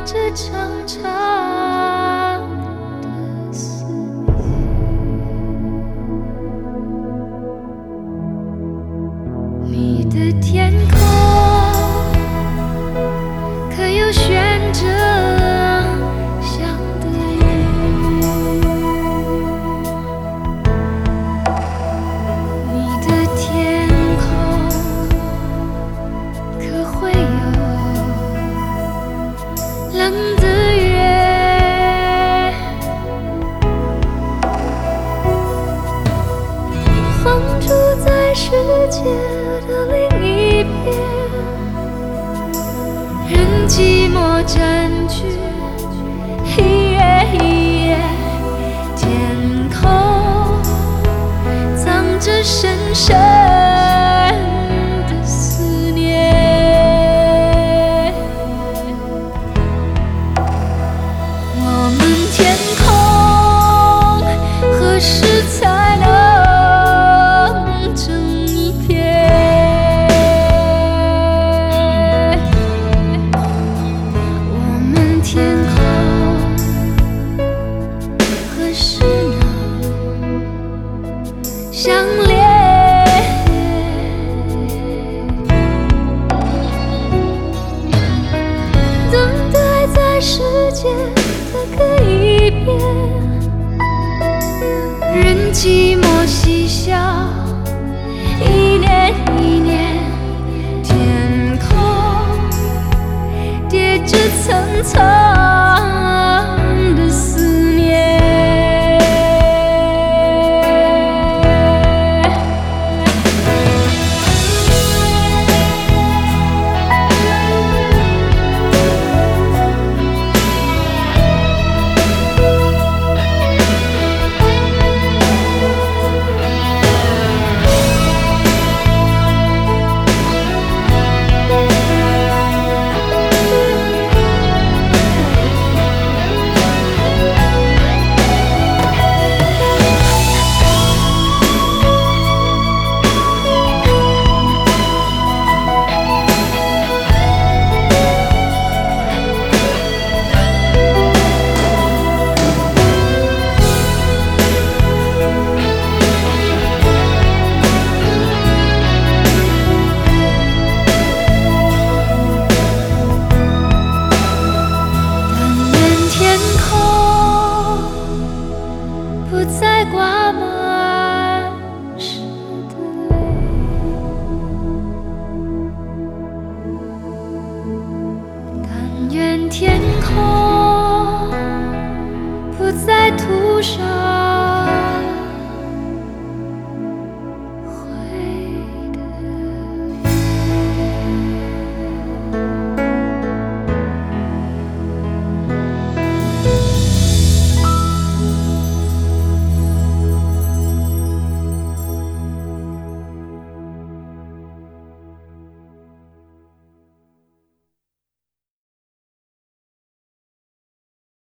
这长长的思念。你的天空可有悬着想的云？你的天空可会有冷的月？风住在世界的另一边，任寂寞占据一夜一夜，天空藏着深深的思念。我们天空何时才能整一片？我们天空何时能相连？等待在世界的各一边，任寂寞嬉笑，一年一年，天空叠着层层